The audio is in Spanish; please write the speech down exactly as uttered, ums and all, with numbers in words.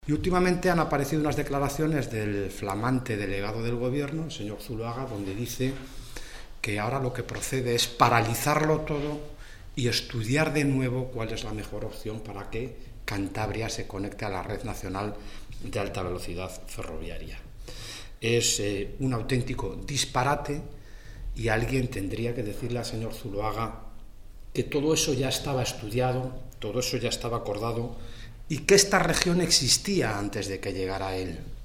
Y últimamente han aparecido unas declaraciones del flamante delegado del gobierno, el señor Zuloaga, donde dice que ahora lo que procede es paralizarlo todo y estudiar de nuevo cuál es la mejor opción para que Cantabria se conecte a la red nacional de alta velocidad ferroviaria. Es eh, un auténtico disparate y alguien tendría que decirle al señor Zuloaga que todo eso ya estaba estudiado, todo eso ya estaba acordado y que esta región existía antes de que llegara él.